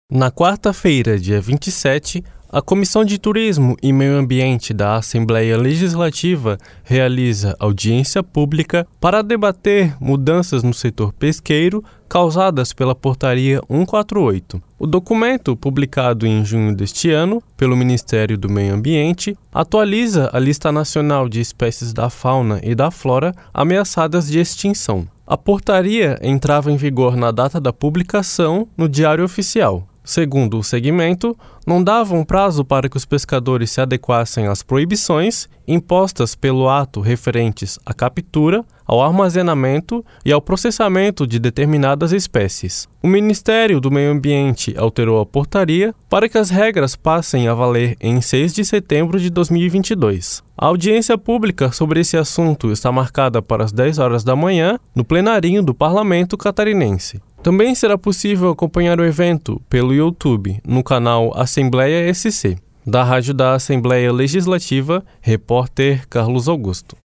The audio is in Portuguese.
Na quarta-feira, dia 27, a Comissão de Turismo e Meio Ambiente da Assembleia Legislativa realiza audiência pública para debater mudanças no setor pesqueiro causadas pela Portaria 148. O documento, publicado em junho deste ano pelo Ministério do Meio Ambiente, atualiza a lista nacional de espécies da fauna e da flora ameaçadas de extinção. A portaria entrava em vigor na data da publicação no Diário Oficial. Segundo o segmento, não dava um prazo para que os pescadores se adequassem às proibições impostas pelo ato referentes à captura, ao armazenamento e ao processamento de determinadas espécies. O Ministério do Meio Ambiente alterou a portaria para que as regras passem a valer em 6 de setembro de 2022. A audiência pública sobre esse assunto está marcada para as 10 horas da manhã no plenarinho do Parlamento Catarinense. Também será possível acompanhar o evento pelo YouTube, no canal Assembleia SC. Da Rádio da Assembleia Legislativa, repórter Carlos Augusto.